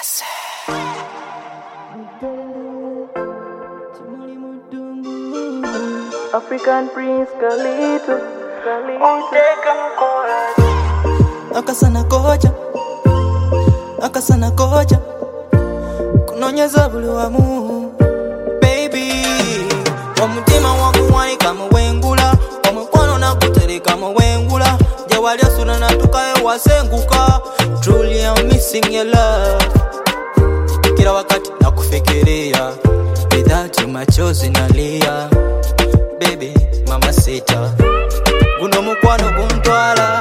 African Prince Kalito. Akasana koja kunonyeza buli wamu baby omutima wakuwanika mu wengula omukono nakutereka mu wengula jawali asuna natukaye wasenguka truly I'm missing your love kila wakati nakufikiria without you machozi nalia baby mama sita guno mukwano guntwala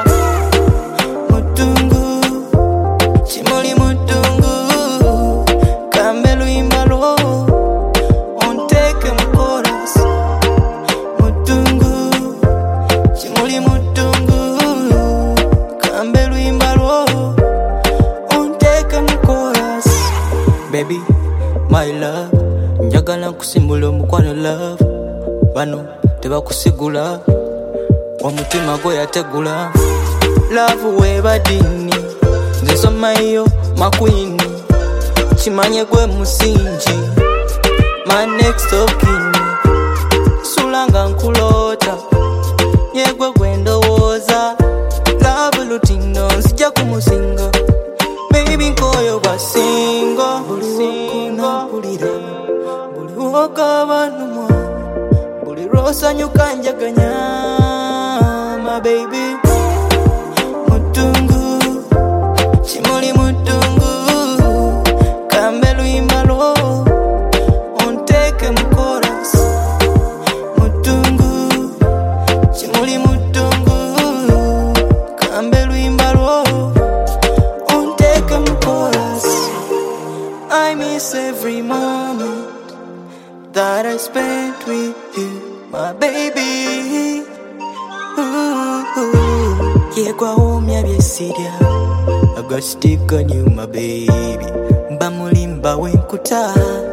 baby, my love njagala nkusimbula omukwano love bano tebakusigula omutima gwe yategula love webadini nze somayo makwini kimanye gwe musingi my next of kin sulanga nkulota yegwe gwendowooza love lutino nzija kumusinga baby nkoyo basingo bulira buli wokabanumwa buli rosanyuka njaganya my baby mutungu chimuli mutungu kambe luimbalo onteke mukoras mutungu chimuli mutungu kambe luimbalo onteke mukoras I miss every moment that I spent with you, my baby. Yegwa omya byesiria, I got stick on you, my baby. Bamulimba wenkuta.